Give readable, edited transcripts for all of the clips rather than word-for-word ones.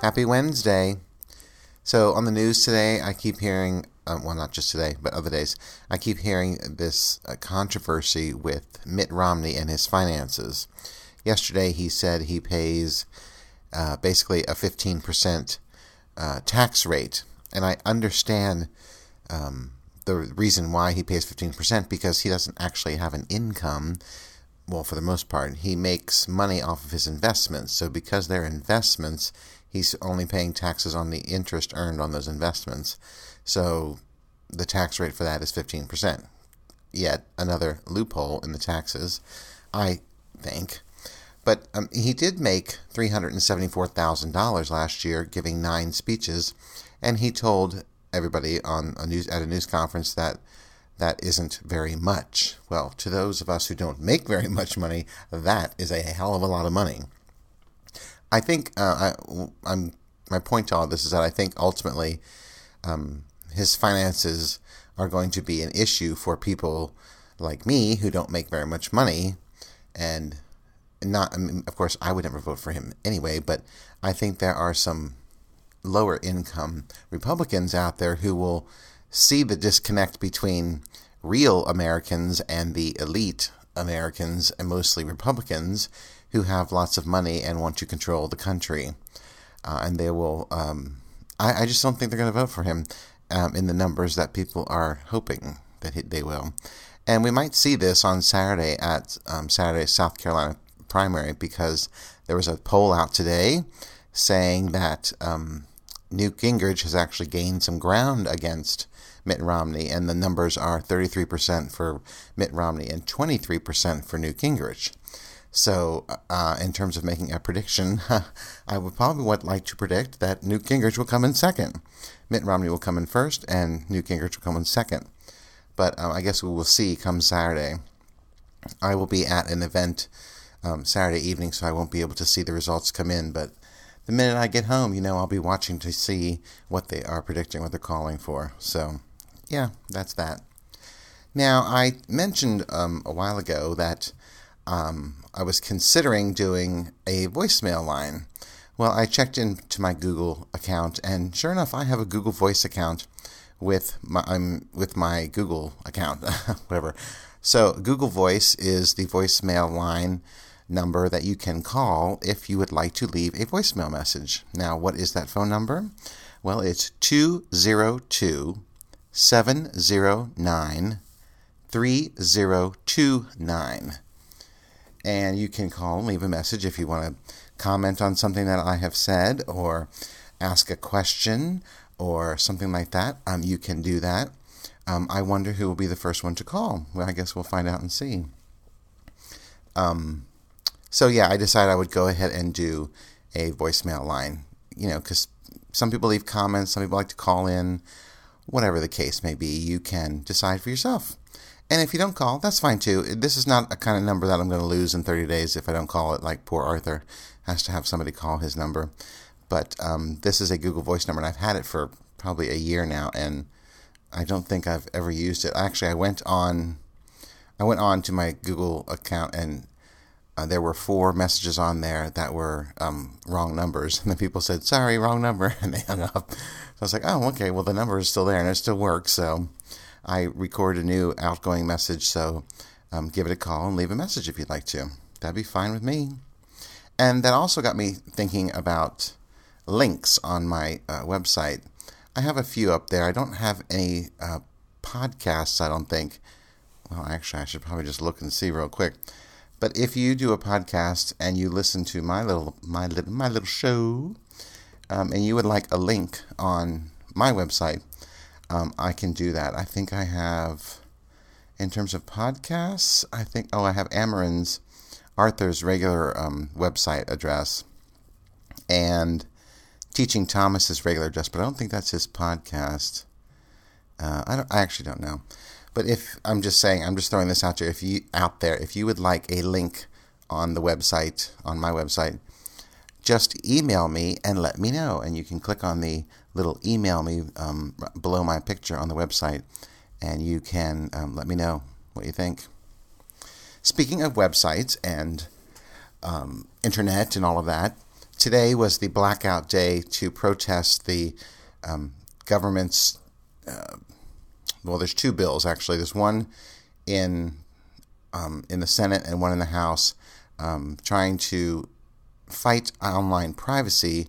Happy Wednesday. So on the news today, I keep hearing, well, not just today, but other days, I keep hearing this controversy with Mitt Romney and his finances. Yesterday, he said he pays basically a 15% tax rate. And I understand the reason why he pays 15% because he doesn't actually have an income. Well, for the most part, he makes money off of his investments. So because they're investments, he's only paying taxes on the interest earned on those investments. So the tax rate for that is 15%. Yet another loophole in the taxes, I think. But he did make $374,000 last year, giving 9 speeches, and he told everybody at a news conference that isn't very much. Well, to those of us who don't make very much money, that is a hell of a lot of money. I think my point to all this is that I think ultimately his finances are going to be an issue for people like me who don't make very much money, and of course, I would never vote for him anyway, but I think there are some lower income Republicans out there who will see the disconnect between real Americans and the elite Americans, and mostly Republicans, who have lots of money and want to control the country. And they will, I just don't think they're going to vote for him in the numbers that people are hoping that they will. And we might see this on Saturday at Saturday's South Carolina primary, because there was a poll out today saying that Newt Gingrich has actually gained some ground against Mitt Romney, and the numbers are 33% for Mitt Romney and 23% for Newt Gingrich. So, in terms of making a prediction, I would probably like to predict that Newt Gingrich will come in second. Mitt Romney will come in first, and Newt Gingrich will come in second. But I guess we will see come Saturday. I will be at an event Saturday evening, so I won't be able to see the results come in. But the minute I get home, I'll be watching to see what they are predicting, what they're calling for. So, yeah, that's that. Now, I mentioned a while ago that I was considering doing a voicemail line. Well, I checked into my Google account, and sure enough, I have a Google Voice account with my Google account, whatever. So Google Voice is the voicemail line number that you can call if you would like to leave a voicemail message. Now, what is that phone number? Well, it's 202-709-3029. And you can call and leave a message if you want to comment on something that I have said, or ask a question, or something like that. You can do that. I wonder who will be the first one to call. Well, I guess we'll find out and see. So yeah, I decided I would go ahead and do a voicemail line. Because some people leave comments, some people like to call in. Whatever the case may be, you can decide for yourself. And if you don't call, that's fine too. This is not a kind of number that I'm going to lose in 30 days if I don't call it, like poor Arthur has to have somebody call his number. But this is a Google Voice number, and I've had it for probably a year now, and I don't think I've ever used it. Actually, I went on to my Google account, and there were 4 messages on there that were wrong numbers. And the people said, sorry, wrong number, and they hung up. So I was like, oh, okay, well, the number is still there, and it still works. So I recorded a new outgoing message, so give it a call and leave a message if you'd like to. That'd be fine with me. And that also got me thinking about links on my website. I have a few up there. I don't have any podcasts, I don't think. Well, actually, I should probably just look and see real quick. But if you do a podcast and you listen to my little show, and you would like a link on my website, I can do that. I think I have, in terms of podcasts, I have Arthur's regular website address, and Teaching Thomas's regular address, but I don't think that's his podcast. I actually don't know. But I'm just throwing this out there. If you would like a link on the website, on my website, just email me and let me know. And you can click on the little email me below my picture on the website, and you can let me know what you think. Speaking of websites and internet and all of that, today was the blackout day to protest the government's. Well, there's two bills actually. There's one in the Senate and one in the House, trying to fight online piracy,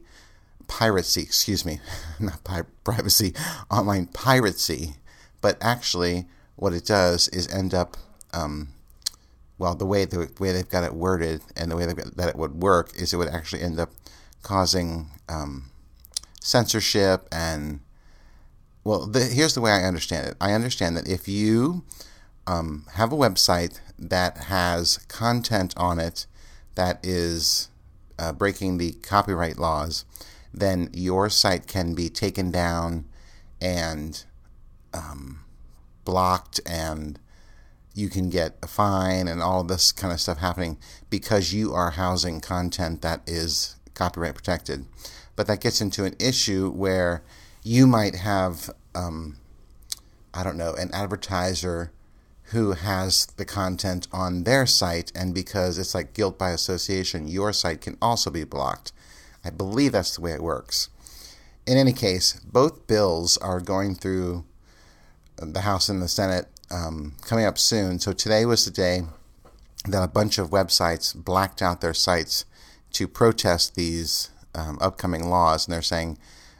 online piracy. But actually, what it does is end up, the way they've got it worded and the way that it would work is it would actually end up causing censorship and. Well, here's the way I understand it. I understand that if you have a website that has content on it that is breaking the copyright laws, then your site can be taken down and blocked, and you can get a fine and all of this kind of stuff happening because you are housing content that is copyright protected. But that gets into an issue where you might have, an advertiser who has the content on their site, and because it's like guilt by association, your site can also be blocked. I believe that's the way it works. In any case, both bills are going through the House and the Senate coming up soon. So today was the day that a bunch of websites blacked out their sites to protest these upcoming laws, and they're saying,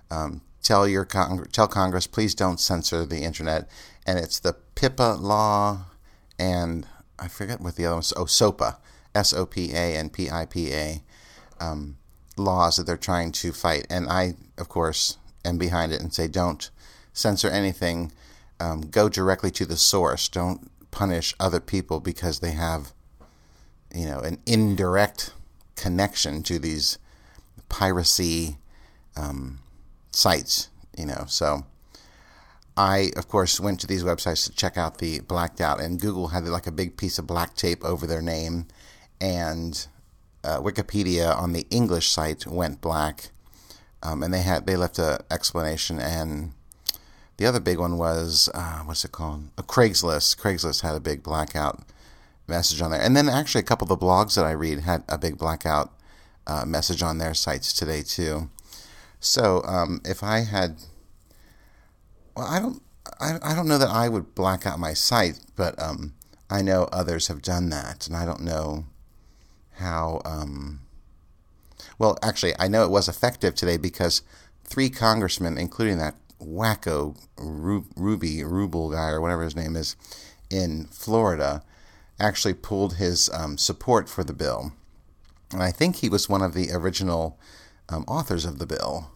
tell Congress, please don't censor the internet. And it's the PIPA law, and I forget what the other one is. Oh, SOPA, SOPA and PIPA laws that they're trying to fight. And I, of course, am behind it and say don't censor anything. Go directly to the source. Don't punish other people because they have, an indirect connection to these piracy sites, So I, of course, went to these websites to check out the blacked out, and Google had like a big piece of black tape over their name, and Wikipedia on the English site went black, and they left an explanation. And the other big one was what's it called? Craigslist. Craigslist had a big blackout message on there, and then actually a couple of the blogs that I read had a big blackout message on their sites today too. So if I had, I don't know that I would black out my site, but I know others have done that, and I don't know how. Well, actually, I know it was effective today because 3 congressmen, including that wacko Rubel guy or whatever his name is, in Florida, actually pulled his support for the bill, and I think he was one of the original authors of the bill.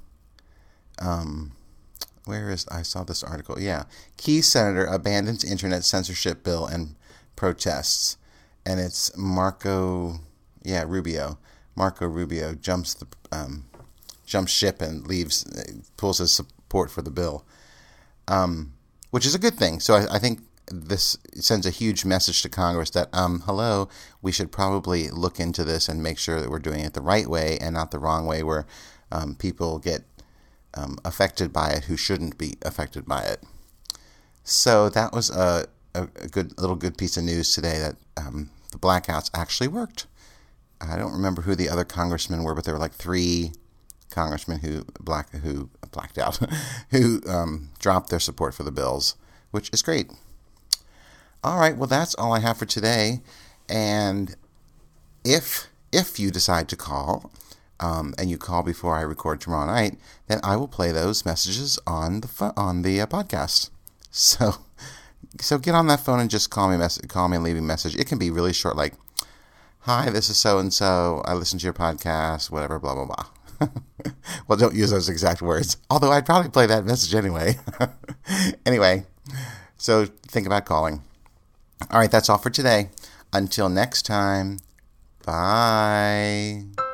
I saw this article. Yeah. Key senator abandons internet censorship bill and protests. And it's Rubio. Marco Rubio jumps ship and pulls his support for the bill, which is a good thing. So I think this sends a huge message to Congress that, hello, we should probably look into this and make sure that we're doing it the right way and not the wrong way where people get affected by it who shouldn't be affected by it. So that was a good piece of news today that the blackouts actually worked. I don't remember who the other congressmen were, but there were like 3 congressmen who blacked out, who dropped their support for the bills, which is great. All right, well, that's all I have for today. And if you decide to call, and you call before I record tomorrow night, then I will play those messages on the podcast. So get on that phone and just call me and leave me a message. It can be really short, like, "Hi, this is so and so. I listen to your podcast, whatever, blah blah blah." Well, don't use those exact words. Although I'd probably play that message anyway. Anyway, so think about calling. All right, that's all for today. Until next time, bye.